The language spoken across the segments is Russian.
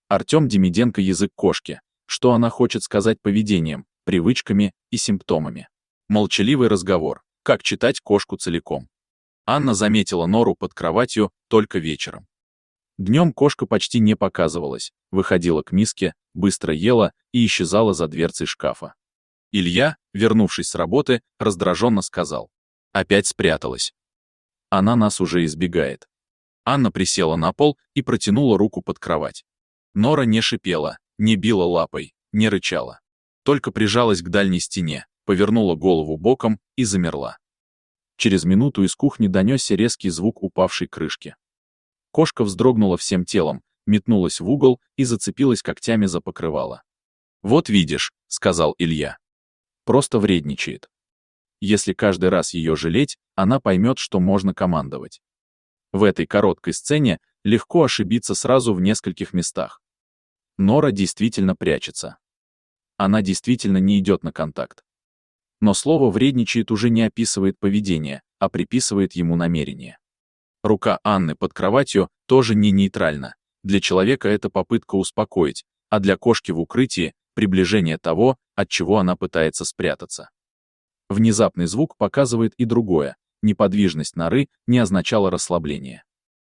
Артем Демиденко язык кошки. Что она хочет сказать поведением, привычками и симптомами. Молчаливый разговор. Как читать кошку целиком. Анна заметила Нору под кроватью только вечером. Днем кошка почти не показывалась, выходила к миске, быстро ела и исчезала за дверцей шкафа. Илья, вернувшись с работы, раздраженно сказал: «Опять спряталась. Она нас уже избегает». Анна присела на пол и протянула руку под кровать. Нора не шипела, не била лапой, не рычала. Только прижалась к дальней стене, повернула голову боком и замерла. Через минуту из кухни донесся резкий звук упавшей крышки. Кошка вздрогнула всем телом, метнулась в угол и зацепилась когтями за покрывало. «Вот видишь», — сказал Илья. «Просто вредничает. Если каждый раз ее жалеть, она поймет, что можно командовать». В этой короткой сцене легко ошибиться сразу в нескольких местах. Нора действительно прячется. Она действительно не идет на контакт. Но слово «вредничает» уже не описывает поведение, а приписывает ему намерение. Рука Анны под кроватью тоже не нейтральна. Для человека это попытка успокоить, а для кошки в укрытии — приближение того, от чего она пытается спрятаться. Внезапный звук показывает и другое. Неподвижность норы не означала расслабление.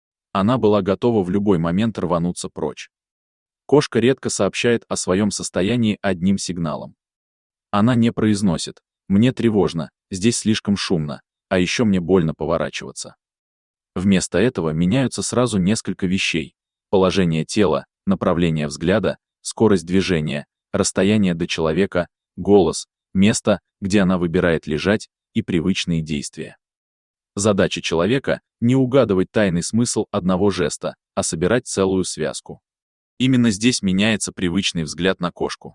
Она была готова в любой момент рвануться прочь. Кошка редко сообщает о своем состоянии одним сигналом. Она не произносит: «Мне тревожно, здесь слишком шумно, а еще мне больно поворачиваться». Вместо этого меняются сразу несколько вещей: положение тела, направление взгляда, скорость движения, расстояние до человека, голос, место, где она выбирает лежать, и привычные действия. Задача человека — не угадывать тайный смысл одного жеста, а собирать целую связку. Именно здесь меняется привычный взгляд на кошку.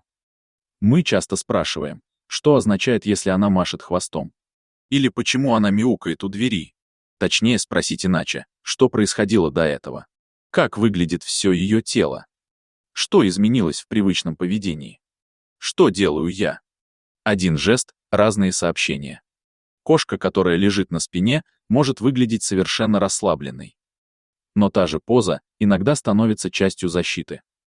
Мы часто спрашиваем, что означает, если она машет хвостом? Или почему она мяукает у двери? Точнее спросить иначе, что происходило до этого? Как выглядит все ее тело? Что изменилось в привычном поведении? Что делаю я? Один жест, разные сообщения. Кошка, которая лежит на спине, может выглядеть совершенно расслабленной. Но та же поза иногда становится частью защиты.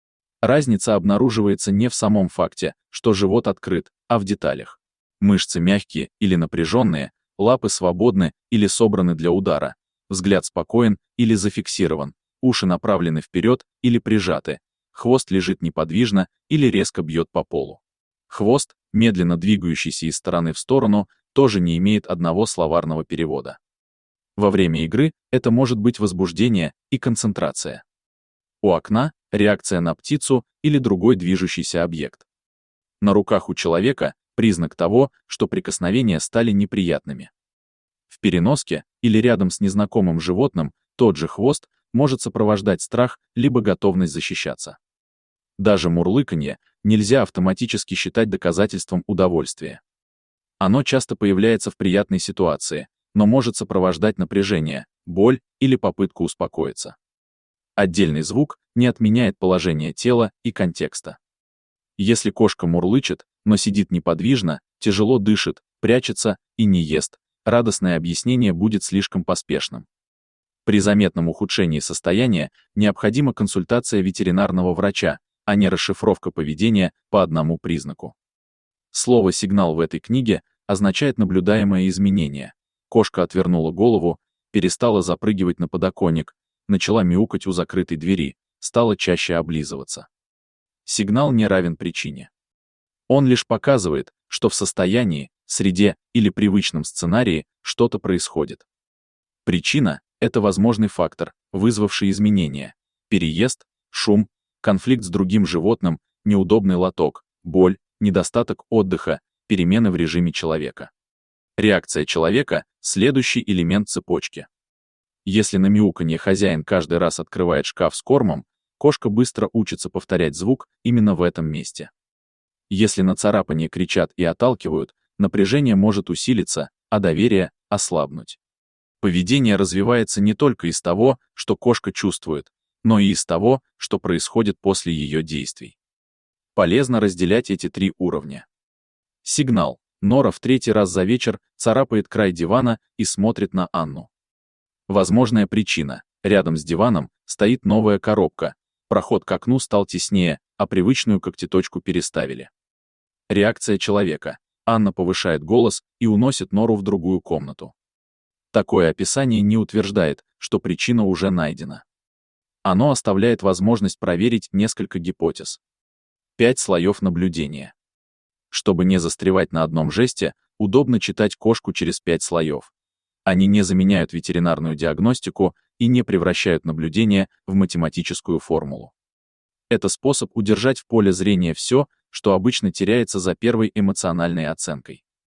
Разница обнаруживается не в самом факте, что живот открыт, а в деталях. Мышцы мягкие или напряженные, лапы свободны или собраны для удара, взгляд спокоен или зафиксирован, уши направлены вперед или прижаты, хвост лежит неподвижно или резко бьет по полу. Хвост, медленно двигающийся из стороны в сторону, тоже не имеет одного словарного перевода. Во время игры это может быть возбуждение и концентрация. У окна — реакция на птицу или другой движущийся объект. На руках у человека — признак того, что прикосновения стали неприятными. В переноске или рядом с незнакомым животным тот же хвост может сопровождать страх либо готовность защищаться. Даже мурлыканье нельзя автоматически считать доказательством удовольствия. Оно часто появляется в приятной ситуации, но может сопровождать напряжение, боль или попытку успокоиться. Отдельный звук не отменяет положение тела и контекста. Если кошка мурлычет, но сидит неподвижно, тяжело дышит, прячется и не ест, радостное объяснение будет слишком поспешным. При заметном ухудшении состояния необходима консультация ветеринарного врача, а не расшифровка поведения по одному признаку. Слово «сигнал» в этой книге означает наблюдаемое изменение. Кошка отвернула голову, перестала запрыгивать на подоконник, начала мяукать у закрытой двери, стала чаще облизываться. Сигнал не равен причине. Он лишь показывает, что в состоянии, среде или привычном сценарии что-то происходит. Причина — это возможный фактор, вызвавший изменения: переезд, шум, конфликт с другим животным, неудобный лоток, боль, недостаток отдыха, перемены в режиме человека. Реакция человека — следующий элемент цепочки. Если на мяуканье хозяин каждый раз открывает шкаф с кормом, кошка быстро учится повторять звук именно в этом месте. Если на царапанье кричат и отталкивают, напряжение может усилиться, а доверие — ослабнуть. Поведение развивается не только из того, что кошка чувствует, но и из того, что происходит после ее действий. Полезно разделять эти три уровня. Сигнал. Нора в третий раз за вечер царапает край дивана и смотрит на Анну. Возможная причина. Рядом с диваном стоит новая коробка, Проход к окну стал теснее, а привычную когтеточку переставили. Реакция человека. Анна повышает голос и уносит Нору в другую комнату. Такое описание не утверждает, что причина уже найдена. Оно оставляет возможность проверить несколько гипотез. 5 слоев наблюдения. Чтобы не застревать на одном жесте, удобно читать кошку через 5 слоев. Они не заменяют ветеринарную диагностику и не превращают наблюдение в математическую формулу. Это способ удержать в поле зрения все, что обычно теряется за первой эмоциональной оценкой.